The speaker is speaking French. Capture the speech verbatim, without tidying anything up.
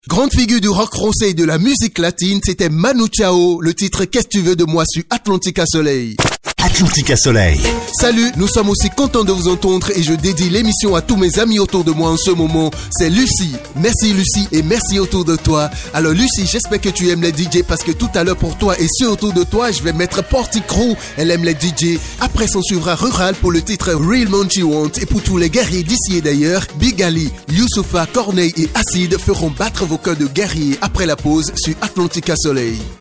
Grande figure du rock français et de la musique latine, c'était Manu Chao, le titre Qu'est-ce que tu veux de moi sur Atlantica Soleil. Atlantica Soleil. Salut, nous sommes aussi contents de vous entendre et je dédie l'émission à tous mes amis autour de moi en ce moment. C'est Lucie. Merci Lucie et merci autour de toi. Alors Lucie, j'espère que tu aimes les D J parce que tout à l'heure pour toi et ceux autour de toi, je vais mettre Porty Crew. Elle aime les D J. Après, s'en suivra Rural pour le titre Real Monchy Want. Et pour tous les guerriers d'ici et d'ailleurs, Big Ali, Youssoufa, Corneille et Acid feront battre vos cœurs de guerriers après la pause sur Atlantica Soleil.